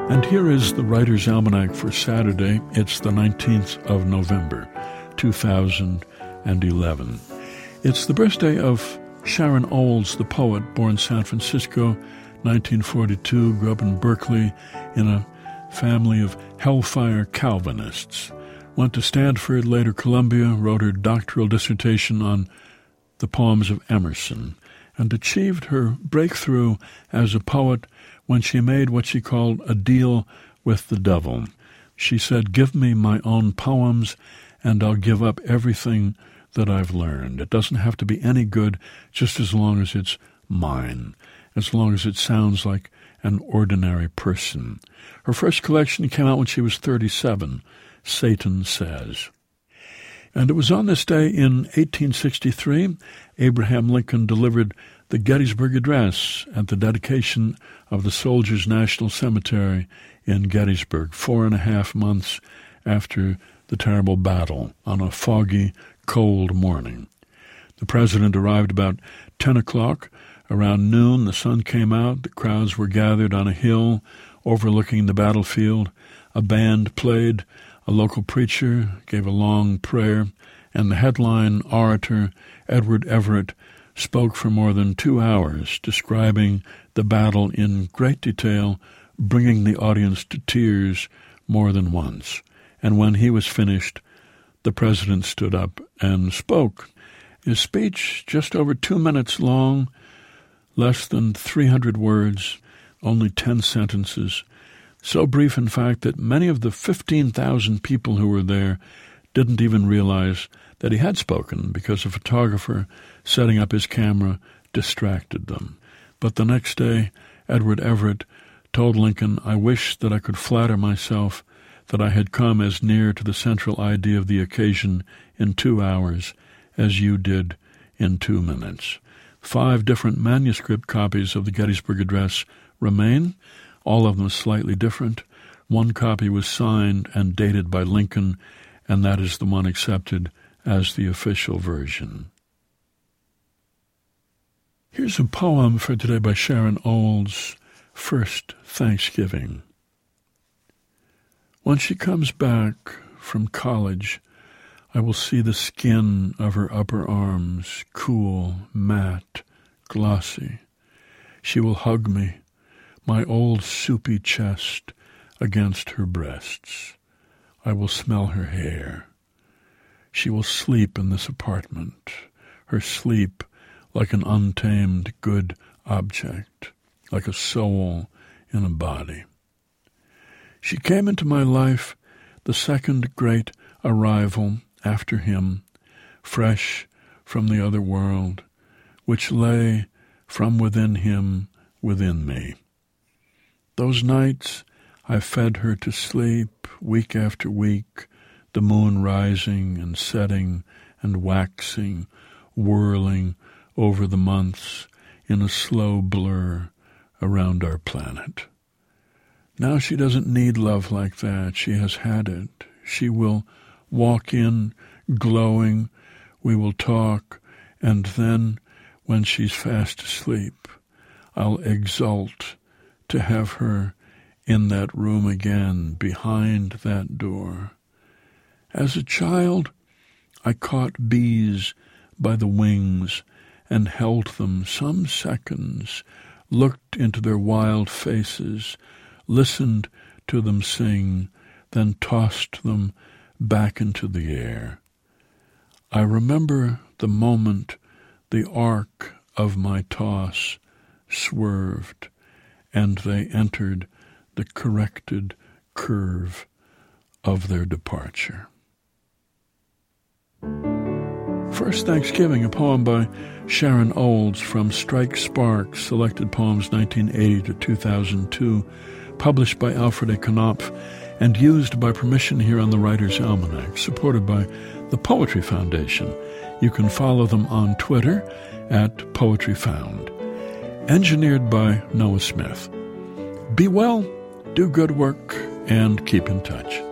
And here is the Writer's Almanac for Saturday. It's the 19th of November, 2011. It's the birthday of Sharon Olds, the poet, born San Francisco, 1942, grew up in Berkeley in a family of hellfire Calvinists. Went to Stanford, later Columbia, wrote her doctoral dissertation on the poems of Emerson, and achieved her breakthrough as a poet when she made what she called a deal with the devil. She said, "Give me my own poems, and I'll give up everything that I've learned. It doesn't have to be any good, just as long as it's mine, as long as it sounds like an ordinary person." Her first collection came out when she was 37, Satan Says. And it was on this day in 1863, Abraham Lincoln delivered the Gettysburg Address at the dedication of the Soldiers' National Cemetery in Gettysburg, 4.5 months after the terrible battle, on a foggy, cold morning. The president arrived about 10 o'clock. Around noon, the sun came out. The crowds were gathered on a hill overlooking the battlefield. A band played. A local preacher gave a long prayer, and the headline orator, Edward Everett, spoke for more than 2 hours, describing the battle in great detail, bringing the audience to tears more than once. And when he was finished, the president stood up and spoke. His speech, just over 2 minutes long, less than 300 words, only 10 sentences, so brief, in fact, that many of the 15,000 people who were there didn't even realize that he had spoken because a photographer setting up his camera distracted them. But the next day, Edward Everett told Lincoln, "I wish that I could flatter myself that I had come as near to the central idea of the occasion in 2 hours as you did in 2 minutes." 5 different manuscript copies of the Gettysburg Address remain, all of them slightly different. One copy was signed and dated by Lincoln, and that is the one accepted as the official version. Here's a poem for today by Sharon Olds, First Thanksgiving. When she comes back from college, I will see the skin of her upper arms, cool, matte, glossy. She will hug me, my old soupy chest against her breasts. I will smell her hair. She will sleep in this apartment, her sleep like an untamed good object, like a soul in a body. She came into my life, the second great arrival after him, fresh from the other world, which lay from within him within me. Those nights I fed her to sleep, week after week, the moon rising and setting and waxing, whirling over the months in a slow blur around our planet. Now she doesn't need love like that. She has had it. She will walk in glowing, we will talk, and then, when she's fast asleep, I'll exult to have her in that room again, behind that door. As a child, I caught bees by the wings and held them some seconds, looked into their wild faces, listened to them sing, then tossed them back into the air. I remember the moment the arc of my toss swerved, and they entered the corrected curve of their departure. First Thanksgiving, a poem by Sharon Olds from Strike Sparks, Selected Poems 1980 to 2002, published by Alfred A. Knopf, and used by permission here on the Writer's Almanac, supported by the Poetry Foundation. You can follow them on Twitter at Poetry Found. Engineered by Noah Smith. Be well, do good work, and keep in touch.